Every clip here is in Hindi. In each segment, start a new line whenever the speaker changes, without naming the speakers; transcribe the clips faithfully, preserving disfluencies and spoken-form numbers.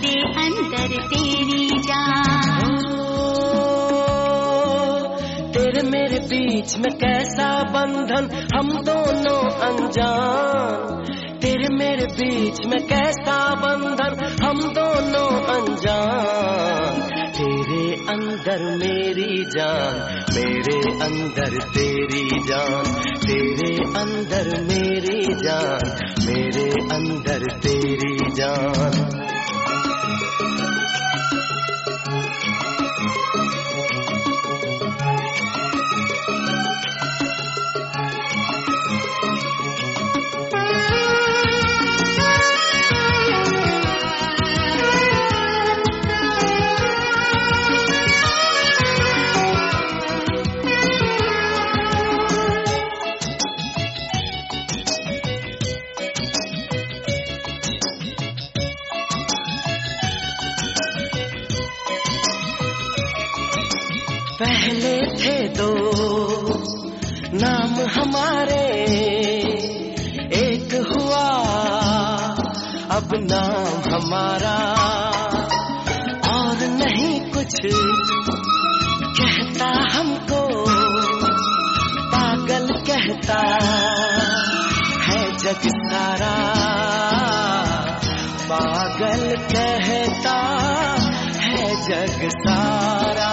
मेरे अंदर तेरी जान।
तेरे मेरे बीच में कैसा बंधन, हम दोनों अनजान। तेरे मेरे बीच में कैसा बंधन, हम दोनों अनजान। तेरे अंदर मेरी जान, मेरे अंदर तेरी जान। तेरे अंदर मेरी जान, मेरे अंदर तेरी जान। पहले थे दो नाम हमारे, एक हुआ अब नाम हमारा। और नहीं कुछ कहता हमको, पागल कहता है जग सारा। पागल कहता है जग सारा।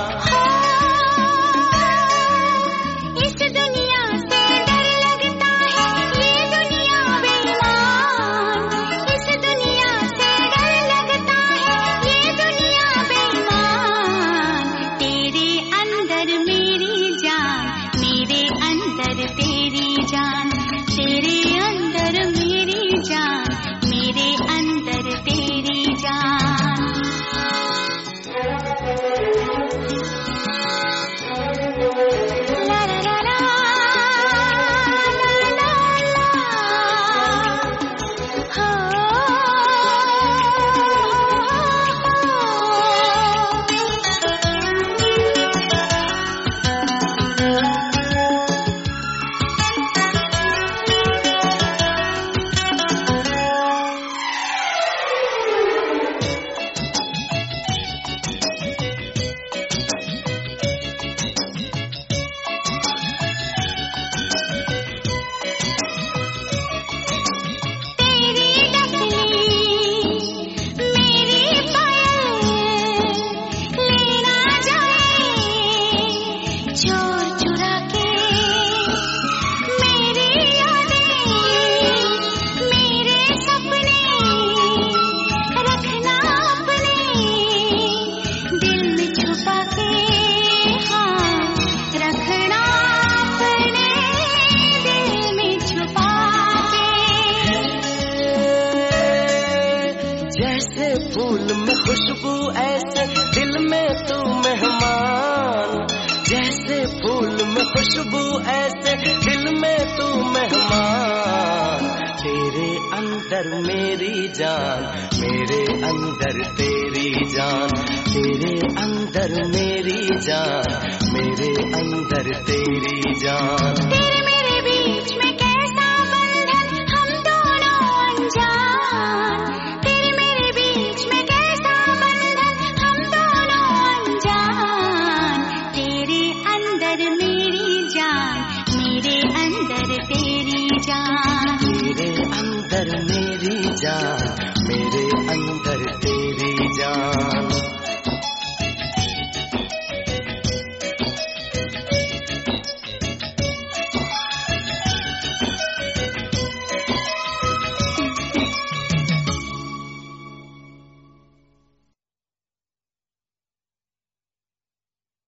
जैसे फूल में खुशबू ऐसे दिल में तू मेहमान। जैसे फूल में खुशबू ऐसे दिल में तू मेहमान। तेरे अंदर मेरी जान, मेरे अंदर तेरी जान। तेरे अंदर मेरी जान, मेरे अंदर तेरी जान।